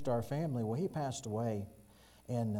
to our family. Well, he passed away, and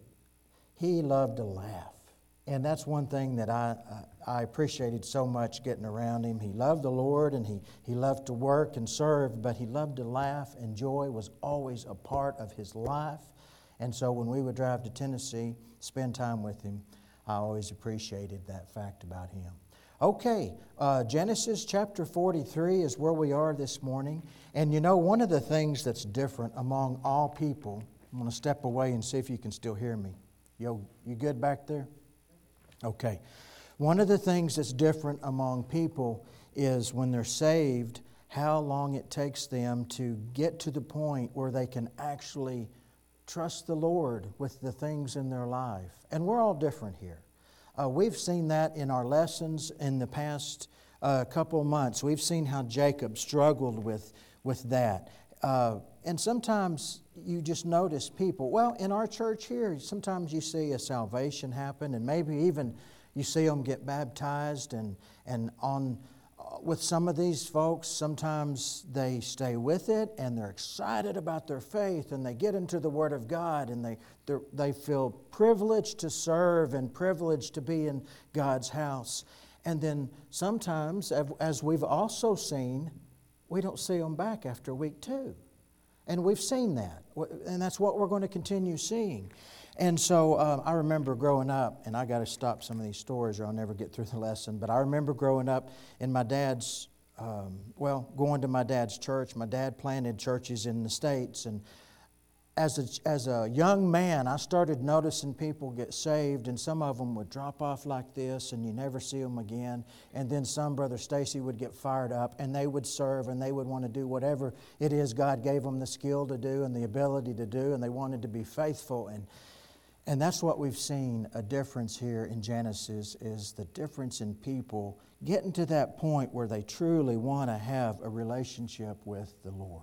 he loved to laugh. And that's one thing that I appreciated so much getting around him. He loved the Lord, and he loved to work and serve, but he loved to laugh, and joy was always a part of his life. And so when we would drive to Tennessee, spend time with him, I always appreciated that fact about him. Okay, Genesis chapter 43 is where we are this morning. And you know, one of the things that's different among all people, I'm going to step away and see if you can still hear me. You good back there? Okay. One of the things that's different among people is when they're saved, how long it takes them to get to the point where they can actually trust the Lord with the things in their life. And we're all different here. We've seen that in our lessons in the past couple of months. We've seen how Jacob struggled with that. And sometimes you just notice people, well, in our church here, sometimes you see a salvation happen, and maybe even you see them get baptized, and with some of these folks, sometimes they stay with it, and they're excited about their faith, and they get into the Word of God, and they feel privileged to serve and privileged to be in God's house. And then sometimes, as we've also seen, we don't see them back after week 2. And we've seen that, and that's what we're going to continue seeing. And so I remember growing up, and I got to stop some of these stories or I'll never get through the lesson, but I remember growing up in my dad's, going to my dad's church. My dad planted churches in the States, and as a young man, I started noticing people get saved, and some of them would drop off like this, and you never see them again. And then some, Brother Stacy, would get fired up, and they would serve, and they would want to do whatever it is God gave them the skill to do and the ability to do, and they wanted to be faithful. And that's what we've seen, a difference here in Genesis, is the difference in people getting to that point where they truly want to have a relationship with the Lord.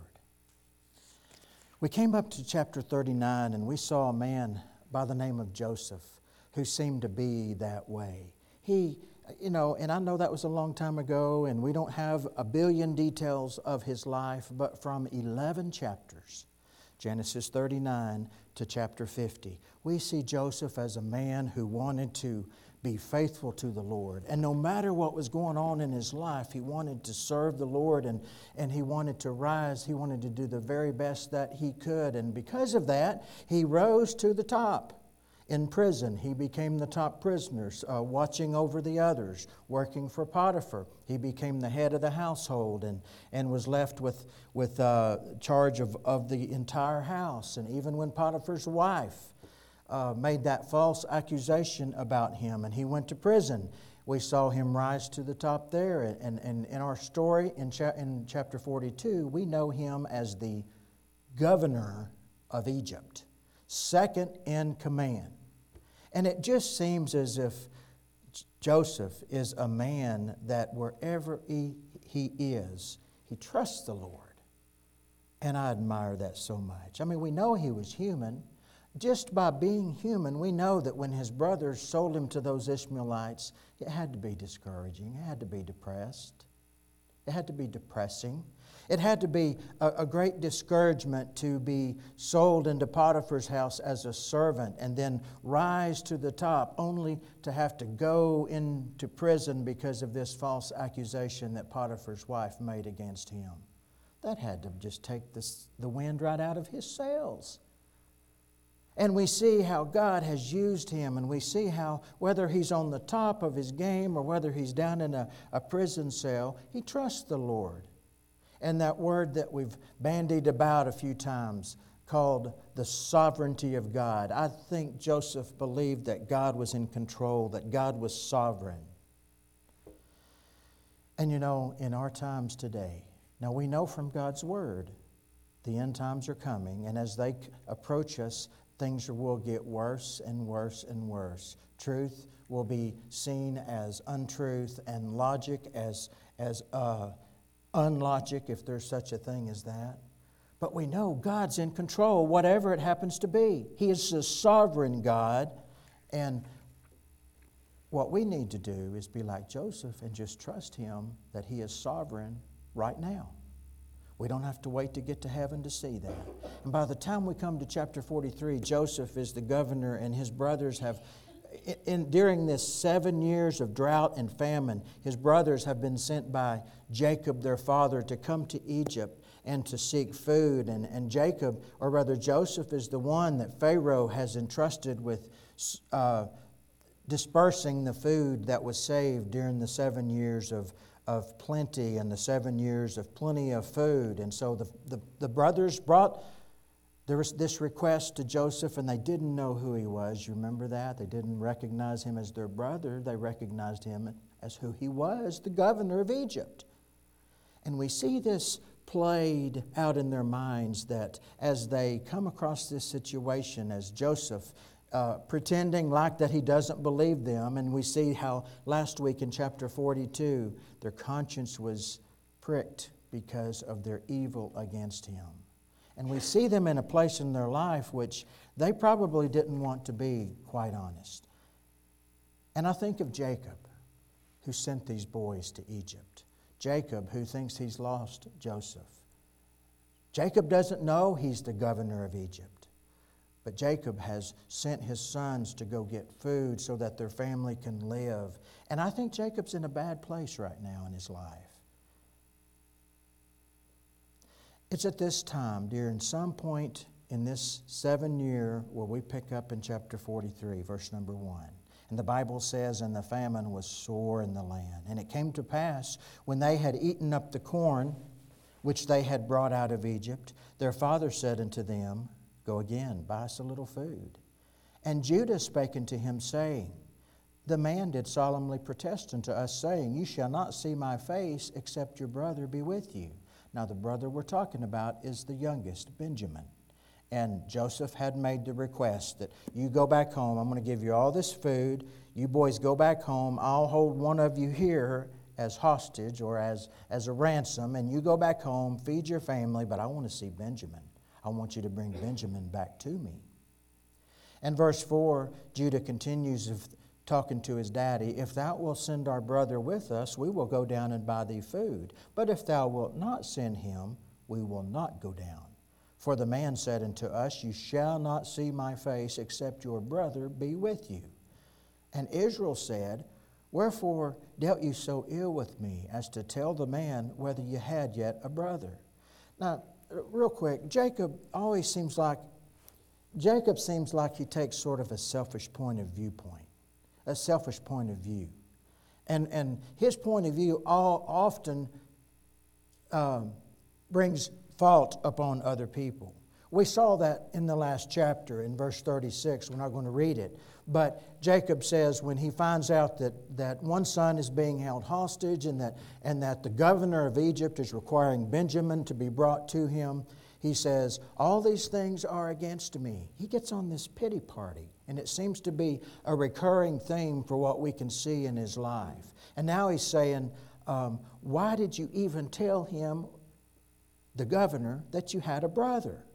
We came up to chapter 39, and we saw a man by the name of Joseph who seemed to be that way. He, and I know that was a long time ago, and we don't have a billion details of his life, but from 11 chapters, Genesis 39 to chapter 50, we see Joseph as a man who wanted to be faithful to the Lord. And no matter what was going on in his life, he wanted to serve the Lord, and he wanted to rise. He wanted to do the very best that he could. And because of that, he rose to the top. In prison, he became the top prisoner, watching over the others, working for Potiphar. He became the head of the household and was left with charge of the entire house. And even when Potiphar's wife made that false accusation about him, and he went to prison, we saw him rise to the top there. And in our story in chapter 42, we know him as the governor of Egypt, second in command. And it just seems as if Joseph is a man that wherever he is, he trusts the Lord. And I admire that so much. I mean, we know he was human. Just by being human, we know that when his brothers sold him to those Ishmaelites, it had to be discouraging. It had to be depressed. It had to be depressing. It had to be a great discouragement to be sold into Potiphar's house as a servant and then rise to the top, only to have to go into prison because of this false accusation that Potiphar's wife made against him. That had to just take the wind right out of his sails. And we see how God has used him, and we see how, whether he's on the top of his game or whether he's down in a prison cell, he trusts the Lord. And that word that we've bandied about a few times, called the sovereignty of God. I think Joseph believed that God was in control, that God was sovereign. And in our times today, now we know from God's word, the end times are coming, and as they approach us, things will get worse and worse and worse. Truth will be seen as untruth, and logic as unlogic, if there's such a thing as that. But we know God's in control, whatever it happens to be. He is the sovereign God, and what we need to do is be like Joseph and just trust Him that He is sovereign right now. We don't have to wait to get to heaven to see that. And by the time we come to chapter 43, Joseph is the governor, and his brothers have, during this 7 years of drought and famine, his brothers have been sent by Jacob, their father, to come to Egypt and to seek food. And Jacob, or rather Joseph, is the one that Pharaoh has entrusted with dispersing the food that was saved during the 7 years of plenty and the 7 years of plenty of food. And so the brothers brought this request to Joseph, and they didn't know who he was. You remember that? They didn't recognize him as their brother. They recognized him as who he was, the governor of Egypt. And we see this played out in their minds, that as they come across this situation, as Joseph pretending like that he doesn't believe them, and we see how last week in chapter 42 their conscience was pricked because of their evil against him. And we see them in a place in their life which they probably didn't want to be, quite honest. And I think of Jacob, who sent these boys to Egypt. Jacob, who thinks he's lost Joseph. Jacob doesn't know he's the governor of Egypt. But Jacob has sent his sons to go get food so that their family can live. And I think Jacob's in a bad place right now in his life. It's at this time, during some point in this 7 year, where we pick up in chapter 43, verse number 1. And the Bible says, "And the famine was sore in the land. And it came to pass, when they had eaten up the corn which they had brought out of Egypt, their father said unto them, Go again, buy us a little food. And Judah spake unto him, saying, The man did solemnly protest unto us, saying, You shall not see my face, except your brother be with you. Now the brother we're talking about is the youngest, Benjamin. And Joseph had made the request that you go back home. I'm going to give you all this food. You boys go back home. I'll hold one of you here as hostage or as a ransom. And you go back home, feed your family, but I want to see Benjamin. I want you to bring Benjamin back to me. And verse 4, Judah continues talking to his daddy, If thou wilt send our brother with us, we will go down and buy thee food. But if thou wilt not send him, we will not go down. For the man said unto us, You shall not see my face, except your brother be with you. And Israel said, Wherefore dealt you so ill with me, as to tell the man whether you had yet a brother? Now, real quick, Jacob seems like he takes sort of a selfish point of view. And his point of view often brings fault upon other people. We saw that in the last chapter in verse 36. We're not going to read it. But Jacob says when he finds out that one son is being held hostage and that the governor of Egypt is requiring Benjamin to be brought to him, he says, all these things are against me. He gets on this pity party. And it seems to be a recurring theme for what we can see in his life. And now he's saying, why did you even tell him, the governor, that you had a brother?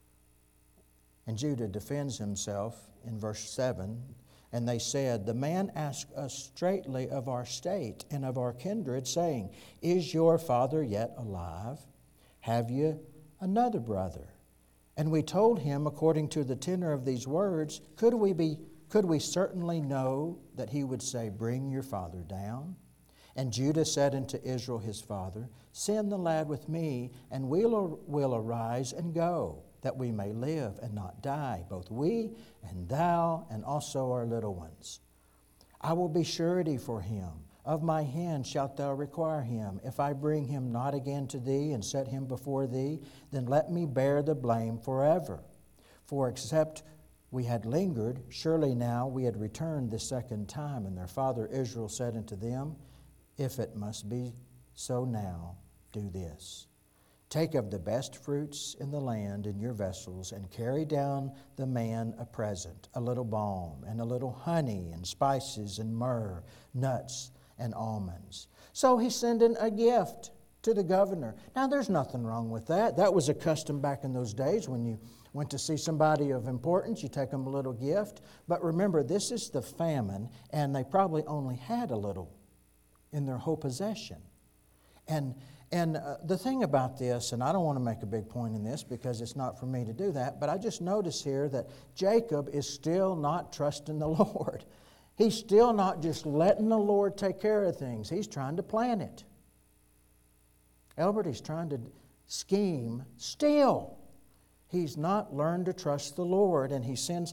And Judah defends himself in verse 7. And they said, The man asked us straitly of our state and of our kindred, saying, Is your father yet alive? Have you another brother? And we told him, according to the tenor of these words, could we certainly know that he would say, Bring your father down? And Judah said unto Israel his father, Send the lad with me, and we'll arise and go, that we may live and not die, both we and thou, and also our little ones. I will be surety for him. Of my hand shalt thou require him. If I bring him not again to thee and set him before thee, then let me bear the blame forever. For except we had lingered, surely now we had returned the second time. And their father Israel said unto them, If it must be so now, do this. Take of the best fruits in the land in your vessels, and carry down the man a present, a little balm, and a little honey, and spices, and myrrh, nuts, and almonds. So he's sending a gift to the governor. Now, there's nothing wrong with that. That was a custom back in those days. When you went to see somebody of importance, you take them a little gift. But remember, this is the famine, and they probably only had a little in their whole possession. And the thing about this, and I don't want to make a big point in this because it's not for me to do that, but I just notice here that Jacob is still not trusting the Lord. He's still not just letting the Lord take care of things. He's trying to plan it. Albert, he's trying to scheme still. He's not learned to trust the Lord, and he sends.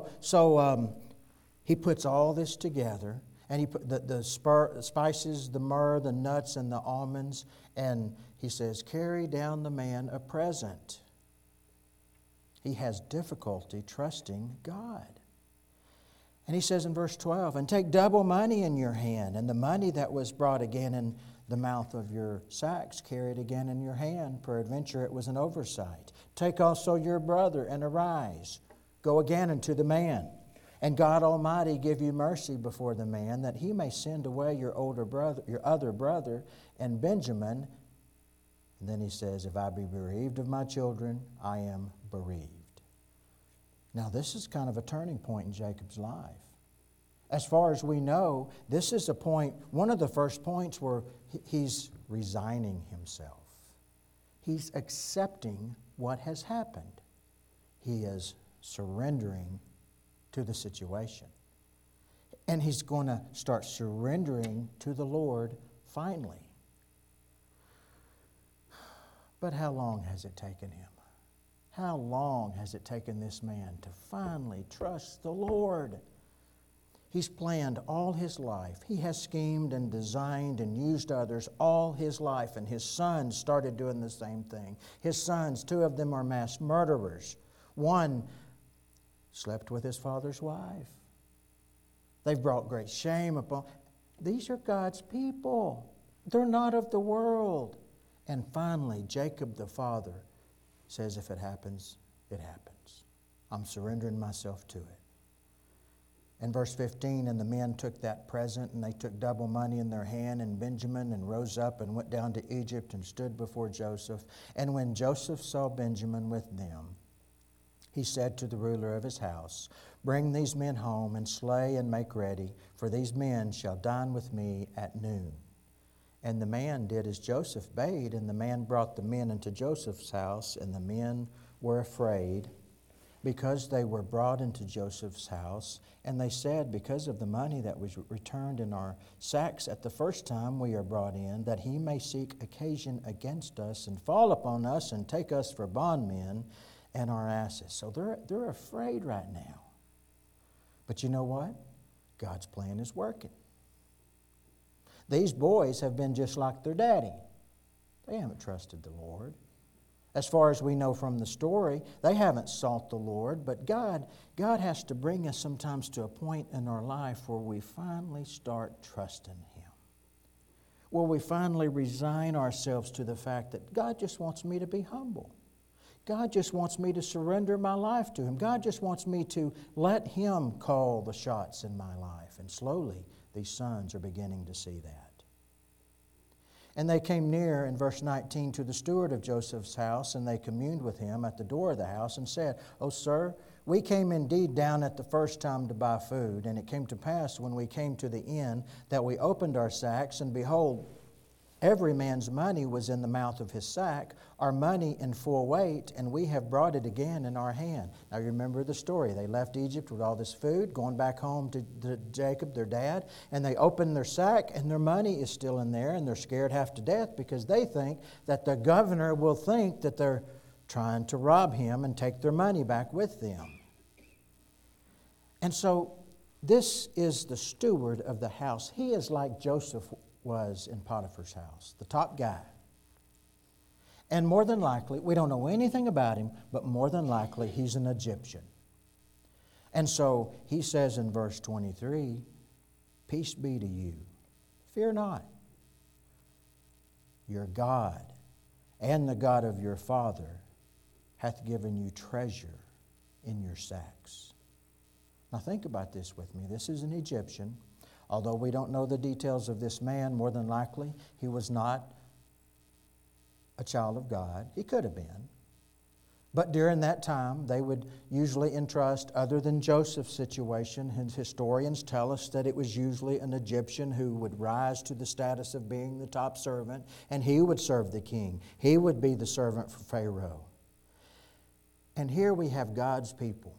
He puts all this together, and he put the spices, the myrrh, the nuts, and the almonds, and he says, "Carry down the man a present." He has difficulty trusting God. And he says in verse 12, "And take double money in your hand, and the money that was brought again in the mouth of your sacks, carry it again in your hand. Peradventure it was an oversight. Take also your brother, and arise. Go again unto the man. And God Almighty give you mercy before the man, that he may send away your other brother, and Benjamin." And then he says, "If I be bereaved of my children, I am bereaved." Now this is kind of a turning point in Jacob's life. As far as we know, this is a point, one of the first points where he's resigning himself. He's accepting what has happened. He is surrendering to the situation. And he's going to start surrendering to the Lord finally. But how long has it taken him? How long has it taken this man to finally trust the Lord? He's planned all his life. He has schemed and designed and used others all his life, and his sons started doing the same thing. His sons, 2 of them are mass murderers. One slept with his father's wife. They've brought great shame upon. These are God's people. They're not of the world. And finally, Jacob the father says, "If it happens, it happens. I'm surrendering myself to it." In verse 15, "And the men took that present, and they took double money in their hand, and Benjamin, and rose up and went down to Egypt and stood before Joseph. And when Joseph saw Benjamin with them, he said to the ruler of his house, Bring these men home, and slay and make ready, for these men shall dine with me at noon. And the man did as Joseph bade, and the man brought the men into Joseph's house, and the men were afraid, because they were brought into Joseph's house. And they said, Because of the money that was returned in our sacks at the first time we are brought in, that he may seek occasion against us, and fall upon us, and take us for bondmen and our asses. So they're afraid right now. But you know what? God's plan is working. These boys have been just like their daddy. They haven't trusted the Lord. As far as we know from the story, they haven't sought the Lord, but God has to bring us sometimes to a point in our life where we finally start trusting Him. Where we finally resign ourselves to the fact that God just wants me to be humble. God just wants me to surrender my life to Him. God just wants me to let Him call the shots in my life. And slowly, these sons are beginning to see that. And they came near, in verse 19, to the steward of Joseph's house, and they communed with him at the door of the house, and said, O sir, we came indeed down at the first time to buy food, and it came to pass when we came to the inn that we opened our sacks, and behold, every man's money was in the mouth of his sack, our money in full weight, and we have brought it again in our hand. Now you remember the story. They left Egypt with all this food, going back home to Jacob, their dad, and they open their sack, and their money is still in there, and they're scared half to death because they think that the governor will think that they're trying to rob him and take their money back with them. And so this is the steward of the house. He is like Joseph was in Potiphar's house, the top guy. And more than likely, we don't know anything about him, but more than likely he's an Egyptian. And so he says in verse 23, Peace be to you. Fear not. Your God and the God of your father hath given you treasure in your sacks. Now think about this with me. This is an Egyptian. Although we don't know the details of this man, more than likely he was not a child of God. He could have been. But during that time, they would usually entrust, other than Joseph's situation, his historians tell us that it was usually an Egyptian who would rise to the status of being the top servant, and he would serve the king. He would be the servant for Pharaoh. And here we have God's people,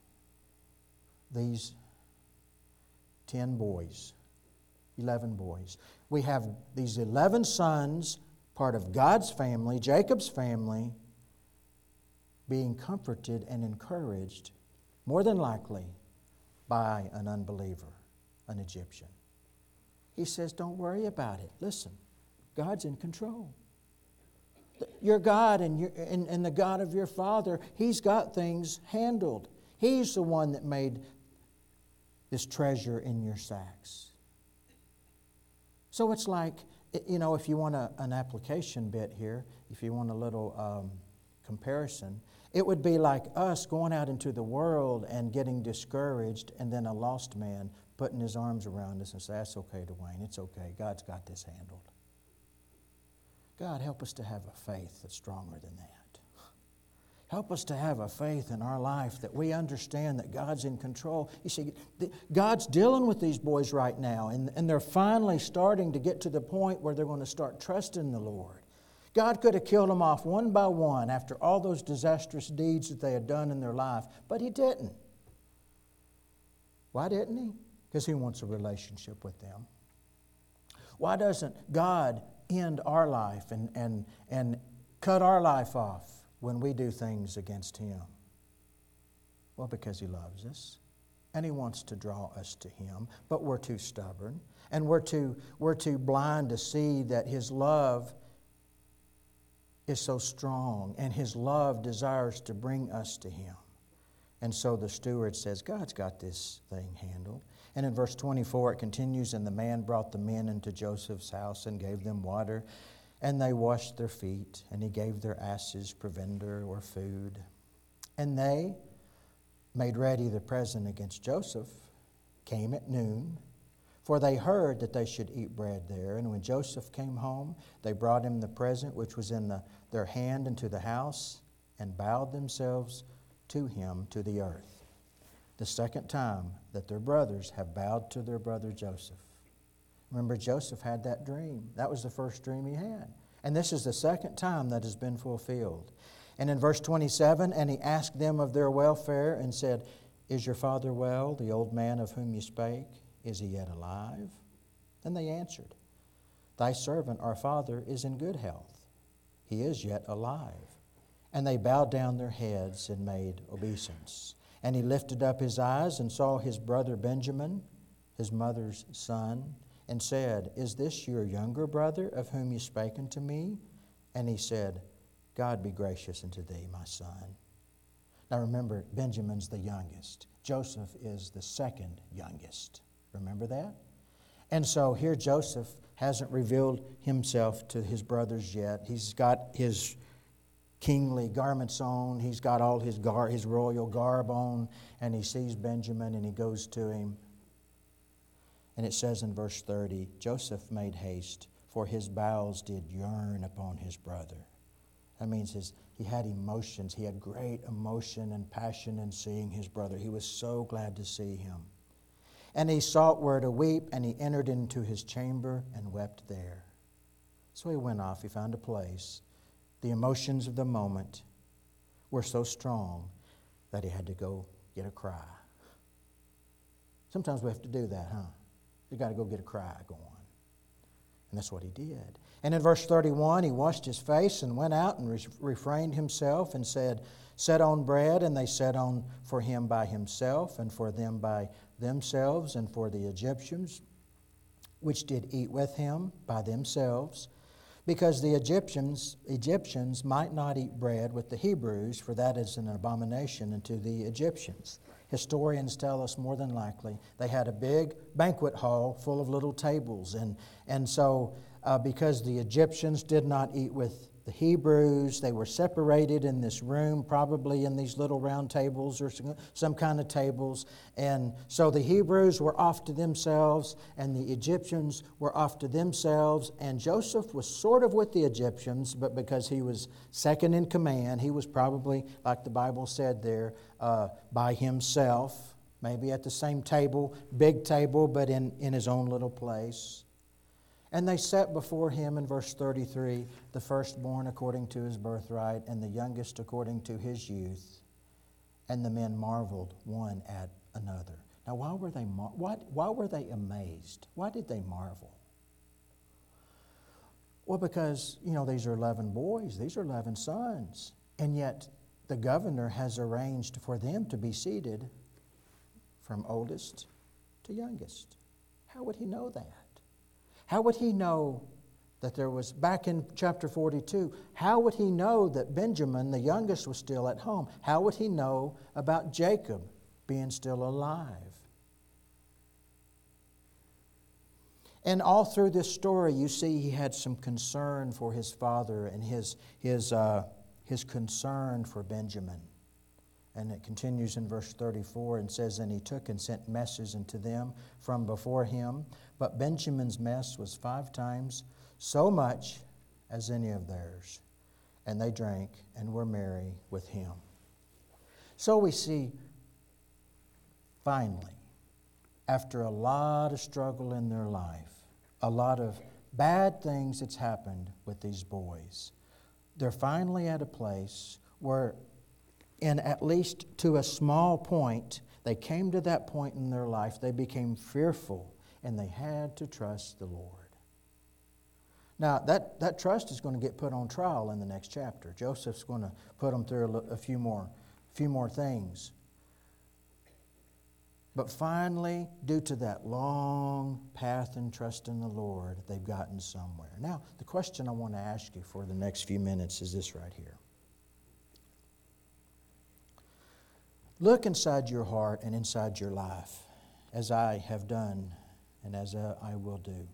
these 10 boys, 11 boys. We have these 11 sons, part of God's family, Jacob's family, being comforted and encouraged, more than likely, by an unbeliever, an Egyptian. He says, don't worry about it. Listen, God's in control. Your God and the God of your father, He's got things handled. He's the one that made this treasure in your sacks. So it's like, if you want an application bit here, if you want a little comparison, it would be like us going out into the world and getting discouraged, and then a lost man putting his arms around us and say, that's okay, Dwayne, it's okay. God's got this handled. God, help us to have a faith that's stronger than that. Help us to have a faith in our life that we understand that God's in control. You see, God's dealing with these boys right now, and they're finally starting to get to the point where they're going to start trusting the Lord. God could have killed them off one by one after all those disastrous deeds that they had done in their life, but He didn't. Why didn't He? Because He wants a relationship with them. Why doesn't God end our life and cut our life off when we do things against Him? Well, because He loves us, and He wants to draw us to Him, but we're too stubborn, and we're too blind to see that His love is so strong, and His love desires to bring us to Him. And so the steward says, God's got this thing handled. And in verse 24 it continues, and the man brought the men into Joseph's house and gave them water, and they washed their feet, and he gave their asses provender or food. And they made ready the present against Joseph, came at noon, for they heard that they should eat bread there. And when Joseph came home, they brought him the present which was in their hand into the house, and bowed themselves to him to the earth. The second time that their brothers have bowed to their brother Joseph. Remember, Joseph had that dream. That was the first dream he had. And this is the second time that has been fulfilled. And in verse 27, and he asked them of their welfare and said, Is your father well, the old man of whom you spake? Is he yet alive? And they answered, Thy servant, our father, is in good health. He is yet alive. And they bowed down their heads and made obeisance. And he lifted up his eyes and saw his brother Benjamin, his mother's son, and said, Is this your younger brother of whom you spake unto me? And he said, God be gracious unto thee, my son. Now remember, Benjamin's the youngest. Joseph is the second youngest. Remember that? And so here Joseph hasn't revealed himself to his brothers yet. He's got his kingly garments on. He's got all his royal garb on. And he sees Benjamin and he goes to him. And it says in verse 30, Joseph made haste, for his bowels did yearn upon his brother. That means he had emotions. He had great emotion and passion in seeing his brother. He was so glad to see him. And he sought where to weep, and he entered into his chamber and wept there. So he went off. He found a place. The emotions of the moment were so strong that he had to go get a cry. Sometimes we have to do that, huh? You've got to go get a cry going. And that's what he did. And in verse 31, he washed his face and went out and refrained himself and said, Set on bread. And they set on for him by himself, and for them by themselves, and for the Egyptians, which did eat with him by themselves, because the Egyptians might not eat bread with the Hebrews, for that is an abomination unto the Egyptians. Historians tell us more than likely they had a big banquet hall full of little tables. And so because the Egyptians did not eat with the Hebrews. They were separated in this room, probably in these little round tables or some kind of tables. And so the Hebrews were off to themselves, and the Egyptians were off to themselves. And Joseph was sort of with the Egyptians, but because he was second in command, he was probably, like the Bible said there, by himself, maybe at the same table, big table, but in his own little place. And they set before him, in verse 33, the firstborn according to his birthright, and the youngest according to his youth. And the men marveled one at another. Now, why were they amazed? Why did they marvel? Well, because, these are 11 boys. These are 11 sons. And yet, the governor has arranged for them to be seated from oldest to youngest. How would he know that? How would he know that there was, back in chapter 42, how would he know that Benjamin, the youngest, was still at home? How would he know about Jacob being still alive? And all through this story, you see he had some concern for his father and his concern for Benjamin. And it continues in verse 34 and says, "And he took and sent messes unto them from before him. But Benjamin's mess was 5 times so much as any of theirs. And they drank and were merry with him." So we see, finally, after a lot of struggle in their life, a lot of bad things that's happened with these boys, they're finally at a place where, in at least to a small point, they came to that point in their life, they became fearful, and they had to trust the Lord. Now, that trust is going to get put on trial in the next chapter. Joseph's going to put them through a few more things. But finally, due to that long path and trust in the Lord, they've gotten somewhere. Now, the question I want to ask you for the next few minutes is this right here. Look inside your heart and inside your life, as I have done and as I will do.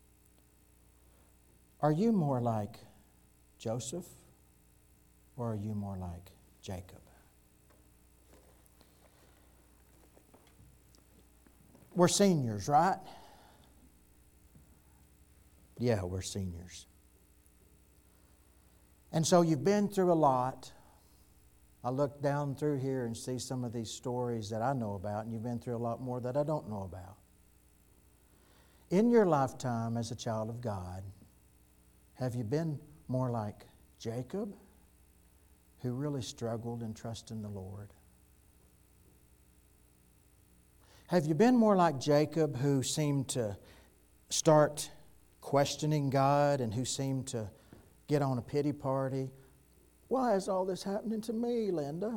Are you more like Joseph, or are you more like Jacob? We're seniors, right? Yeah, we're seniors. And so you've been through a lot. I look down through here and see some of these stories that I know about, and you've been through a lot more that I don't know about. In your lifetime as a child of God, have you been more like Jacob, who really struggled in trusting the Lord? Have you been more like Jacob, who seemed to start questioning God and who seemed to get on a pity party? Why is all this happening to me, Linda?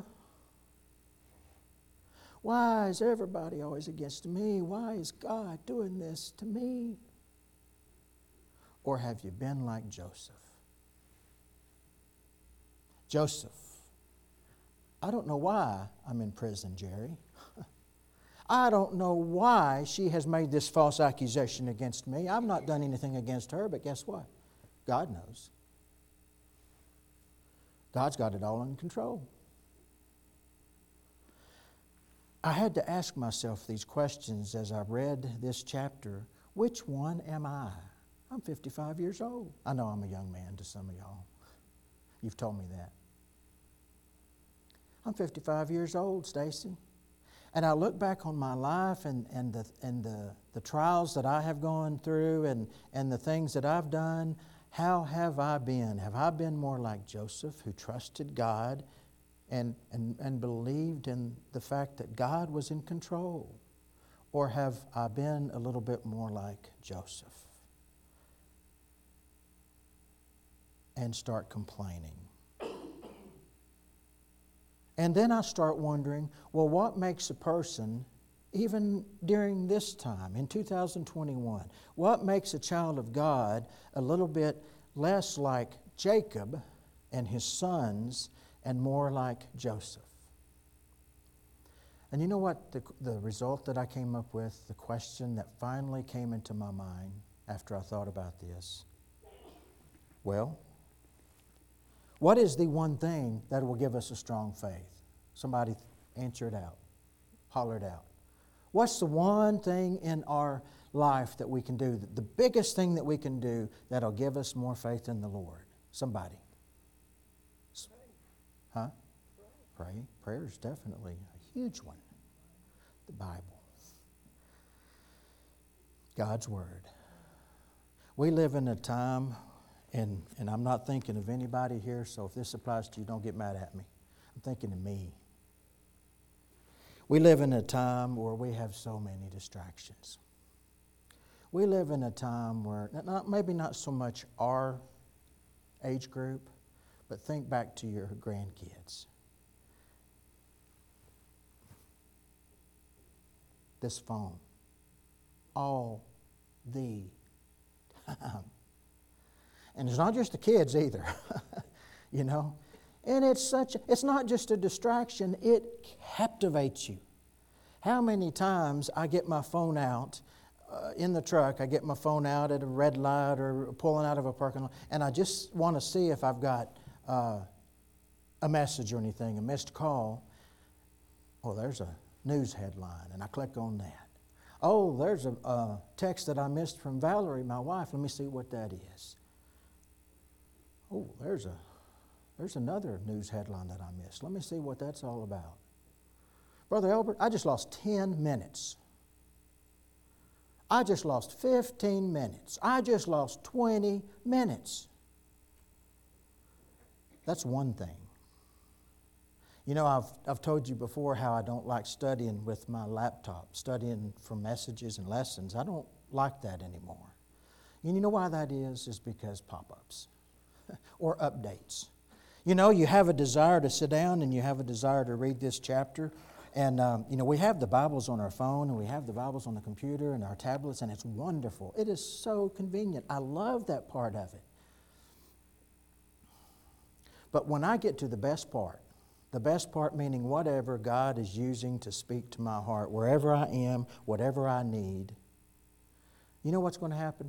Why is everybody always against me? Why is God doing this to me? Or have you been like Joseph? Joseph, I don't know why I'm in prison, Jerry. I don't know why she has made this false accusation against me. I've not done anything against her, but guess what? God knows. God's got it all under control. I had to ask myself these questions as I read this chapter. Which one am I? I'm 55 years old. I know I'm a young man to some of y'all. You've told me that. I'm 55 years old, Stacy. And I look back on my life and the trials that I have gone through and the things that I've done. How have I been? Have I been more like Joseph, who trusted God and believed in the fact that God was in control? Or have I been a little bit more like Joseph and start complaining? And then I start wondering, well, what makes a person, even during this time, in 2021, what makes a child of God a little bit less like Jacob and his sons and more like Joseph? And you know what the result that I came up with, the question that finally came into my mind after I thought about this? Well, What is the one thing that will give us a strong faith? Somebody answer it out. Holler it out. What's the one thing in our life that we can do, the biggest thing that we can do that'll give us more faith in the Lord? Somebody. Huh? Pray. Prayer is definitely a huge one. The Bible. God's Word. We live in a time, and I'm not thinking of anybody here, so if this applies to you, don't get mad at me. I'm thinking of me. We live in a time where we have so many distractions. We live in a time where, maybe not so much our age group, but think back to your grandkids. This phone. All the time. And it's not just the kids either, you know. And it's not just a distraction, it captivates you. How many times I get my phone out in the truck, I get my phone out at a red light or pulling out of a parking lot, and I just want to see if I've got a message or anything, a missed call. Oh, there's a news headline, and I click on that. Oh, there's a text that I missed from Valerie, my wife. Let me see what that is. Oh, there's another news headline that I missed. Let me see what that's all about. Brother Albert, I just lost 10 minutes. I just lost 15 minutes. I just lost 20 minutes. That's one thing. You know, I've told you before how I don't like studying with my laptop, studying for messages and lessons. I don't like that anymore. And you know why that is? Is because pop-ups or updates. You know, you have a desire to sit down and you have a desire to read this chapter. And, you know, we have the Bibles on our phone and we have the Bibles on the computer and our tablets, and it's wonderful. It is so convenient. I love that part of it. But when I get to the best part meaning whatever God is using to speak to my heart, wherever I am, whatever I need, you know what's going to happen?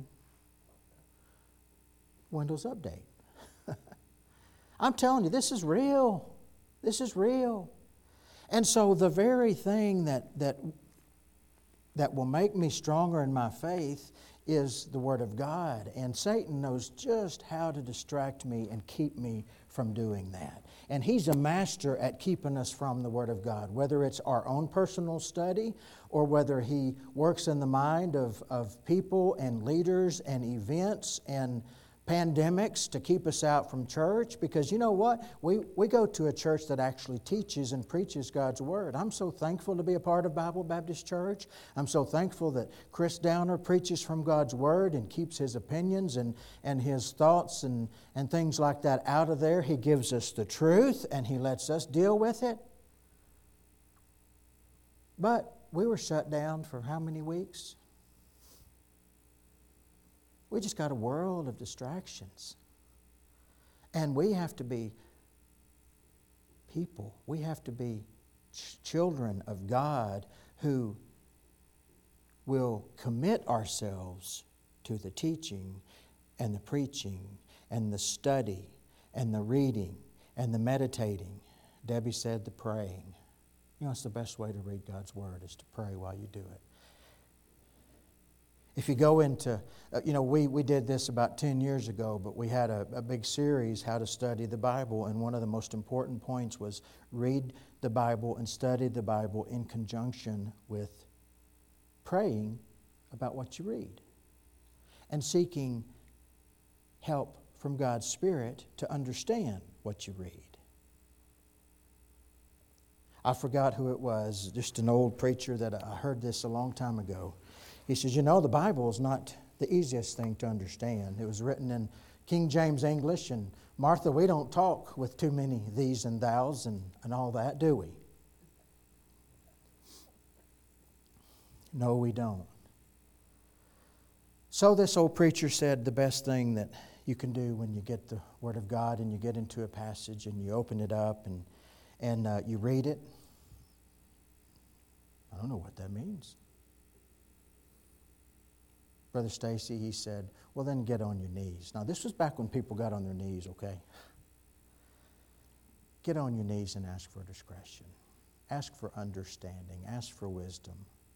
Windows Update. I'm telling you, this is real. This is real. And so the very thing that will make me stronger in my faith is the Word of God. And Satan knows just how to distract me and keep me from doing that. And he's a master at keeping us from the Word of God, whether it's our own personal study or whether he works in the mind of people and leaders and events and pandemics to keep us out from church. Because you know what? We go to a church that actually teaches and preaches God's Word. I'm so thankful to be a part of Bible Baptist Church. I'm so thankful that Chris Downer preaches from God's Word and keeps his opinions and his thoughts and things like that out of there. He gives us the truth and he lets us deal with it. But we were shut down for how many weeks? We just got a world of distractions. And we have to be people. We have to be children of God who will commit ourselves to the teaching and the preaching and the study and the reading and the meditating. Debbie said the praying. You know, it's the best way to read God's Word is to pray while you do it. If you go into, we did this about 10 years ago, but we had a big series, How to Study the Bible, and one of the most important points was read the Bible and study the Bible in conjunction with praying about what you read and seeking help from God's Spirit to understand what you read. I forgot who it was, just an old preacher that I heard this a long time ago. He says, you know, the Bible is not the easiest thing to understand. It was written in King James English, and Martha, we don't talk with too many these and thous and all that, do we? No, we don't. So this old preacher said the best thing that you can do when you get the Word of God and you get into a passage and you open it up and you read it. I don't know what that means. Brother Stacy, he said, well, then get on your knees. Now, this was back when people got on their knees, okay? get on your knees and ask for discretion. Ask for understanding. Ask for wisdom.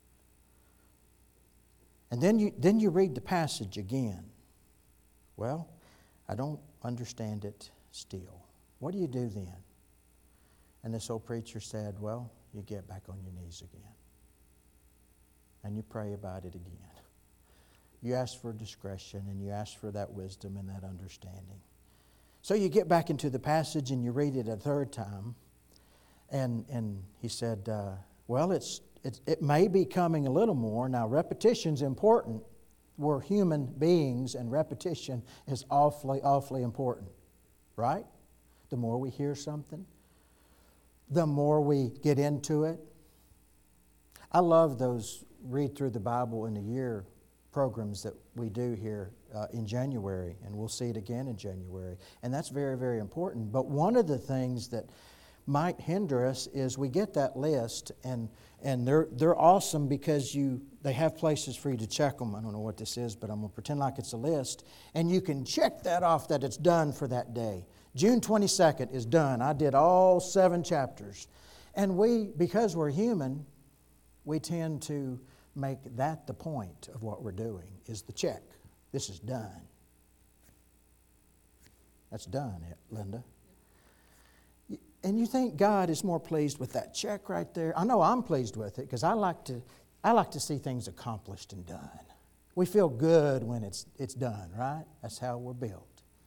And then you read the passage again. Well, I don't understand it still. What do you do then? And this old preacher said, well, you get back on your knees again. And you pray about it again. You ask for discretion and you ask for that wisdom and that understanding. So you get back into the passage and you read it a third time. And he said, well, it may be coming a little more. Now, repetition's important. We're human beings, and repetition is awfully, awfully important. Right? The more we hear something, the more we get into it. I love those read through the Bible in a year programs that we do here in January, and we'll see it again in January. And that's very, very important. But one of the things that might hinder us is we get that list, and they're awesome because they have places for you to check them. I don't know what this is, but I'm going to pretend like it's a list. And you can check that off that it's done for that day. June 22nd is done. I did all 7 chapters. And because we're human, we tend to make that the point of what we're doing, is the check. This is done. That's done, Linda. And you think God is more pleased with that check right there? I know I'm pleased with it because I like to see things accomplished and done. We feel good when it's done, right? That's how we're built.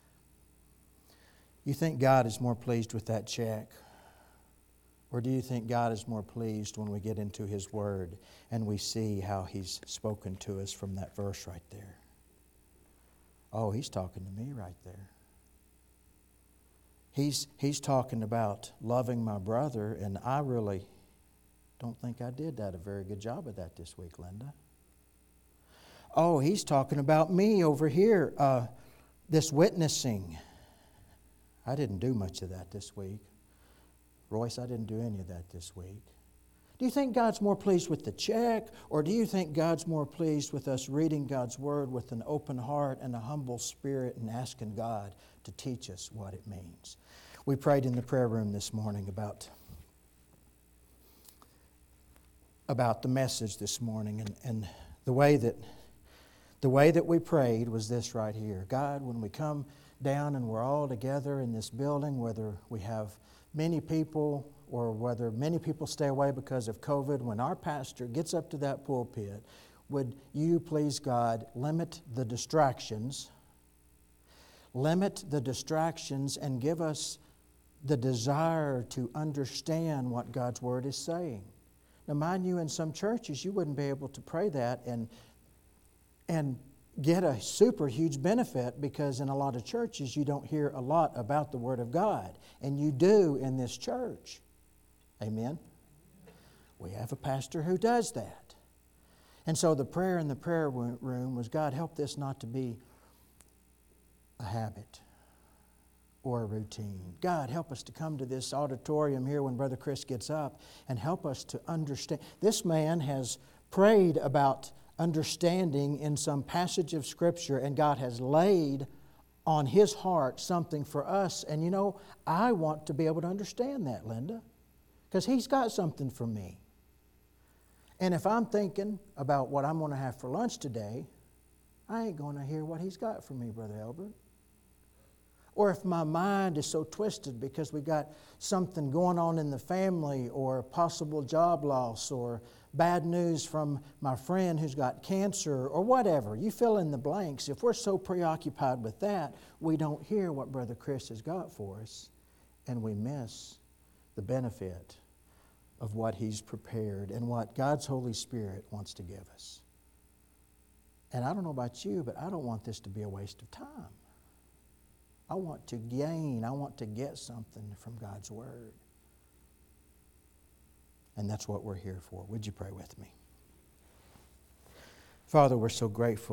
You think God is more pleased with that check? Or do you think God is more pleased when we get into His Word and we see how He's spoken to us from that verse right there? Oh, He's talking to me right there. He's talking about loving my brother, and I really don't think I did a very good job of that this week, Linda. Oh, He's talking about me over here, this witnessing. I didn't do much of that this week. Royce, I didn't do any of that this week. Do you think God's more pleased with the check, or do you think God's more pleased with us reading God's Word with an open heart and a humble spirit and asking God to teach us what it means? We prayed in the prayer room this morning about the message this morning, and the way that we prayed was this right here. God, when we come down and we're all together in this building, whether we have many people or whether many people stay away because of COVID, when our pastor gets up to that pulpit, would you please, God, limit the distractions and give us the desire to understand what God's Word is saying. Now, mind you, in some churches, you wouldn't be able to pray that and get a super huge benefit, because in a lot of churches you don't hear a lot about the Word of God. And you do in this church. Amen? We have a pastor who does that. And so the prayer in the prayer room was, God, help this not to be a habit or a routine. God, help us to come to this auditorium here when Brother Chris gets up and help us to understand. This man has prayed about understanding in some passage of Scripture, and God has laid on his heart something for us. And you know, I want to be able to understand that, Linda, because he's got something for me. And if I'm thinking about what I'm going to have for lunch today, I ain't going to hear what he's got for me, Brother Albert. Or if my mind is so twisted because we got something going on in the family, or possible job loss, or bad news from my friend who's got cancer, or whatever. You fill in the blanks. If we're so preoccupied with that, we don't hear what Brother Chris has got for us, and we miss the benefit of what he's prepared and what God's Holy Spirit wants to give us. And I don't know about you, but I don't want this to be a waste of time. I want to gain, I want to get something from God's Word. And that's what we're here for. Would you pray with me? Father, we're so grateful